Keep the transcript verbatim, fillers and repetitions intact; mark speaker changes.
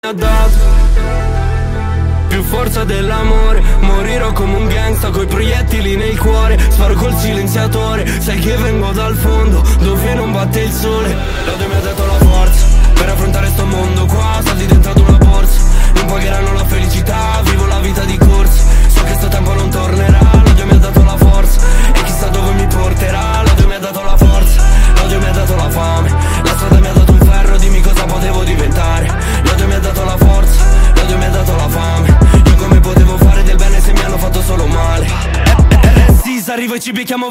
Speaker 1: ha dato più forza dell'amore. Morirò come un gangsta coi proiettili nel cuore. Sparo col silenziatore, sai che vengo dal fondo dove non batte il sole. L'odio mi ha dato la forza per affrontare sto mondo qua. Soldi dentro ad una borsa non pagheranno la felicità. Vivo la vita di corsa, so che sto tempo non tornerà. L'odio mi ha dato la forza e chissà dove mi porterà. L'odio mi ha dato la forza, l'odio mi ha dato la fame. La strada mi ha dato un ferro, dimmi cosa potevo diventare. L'odio mi ha dato la forza, l'odio mi ha dato la fame. Io come potevo fare del bene se mi hanno fatto solo male. R S, arrivo e ci becchiamo